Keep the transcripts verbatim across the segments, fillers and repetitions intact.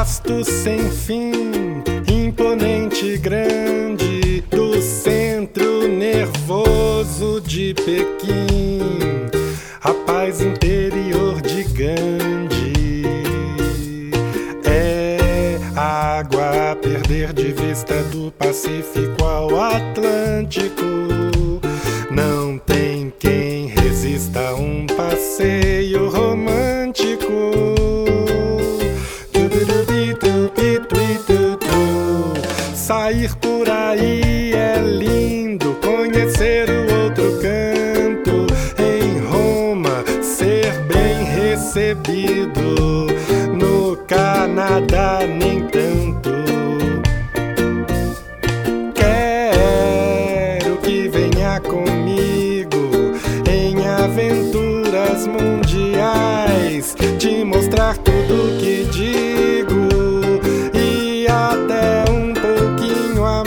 vasto sem fim, imponente grande, do centro nervoso de Pequim, a paz interior de Gandhi. É água a perder de vista do Pacífico ao Atlântico. Não tem quem resista a um passeio romântico. Sair por aí é lindo, conhecer o outro canto. Em Roma, ser bem recebido. No Canadá, nem tanto. Quero que venha comigo em aventuras mundiais, te mostrar tudo que digo e até um pouquinho a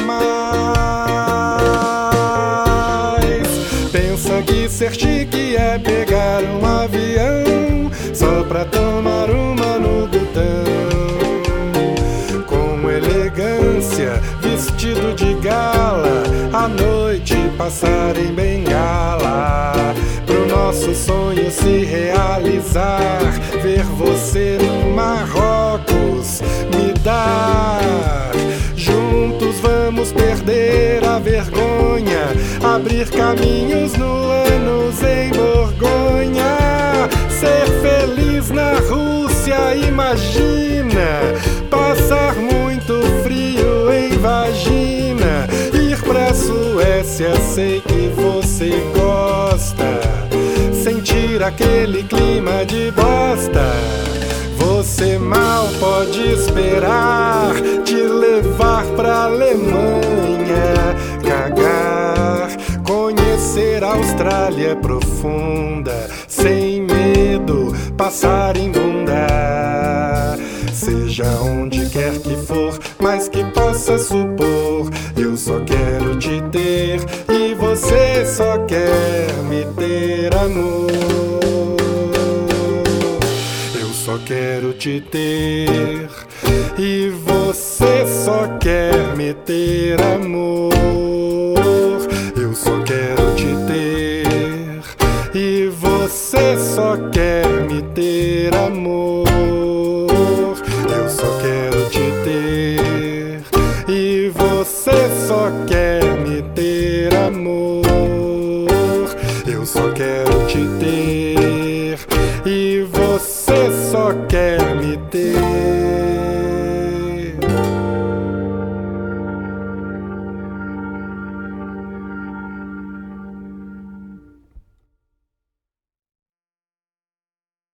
mais. Pensa que ser chique é pegar um avião só pra tomar uma no botão, com elegância, vestido de gala, à noite passar em bengala, pro nosso sonho se realizar, ver você no Marrocos me dar. Juntos vamos perder a vergonha, abrir caminhos no Anos em Borgonha, ser feliz na Rússia, imagina, passar muito frio em Vagina, ir pra Suécia, sei que você gosta, sentir aquele clima de bosta. Você mal pode esperar te levar pra Alemanha, cagar, conhecer a Austrália profunda, sem medo, passar em bunda. Seja onde quer que for, mas que possa supor, eu só quero te ter e você só quer me ter, amor. Eu só quero te ter e você só quer me ter, amor. Eu só quero te ter e você só quer me ter, amor. Eu só quero te ter e você só quer me ter, amor. Eu só quero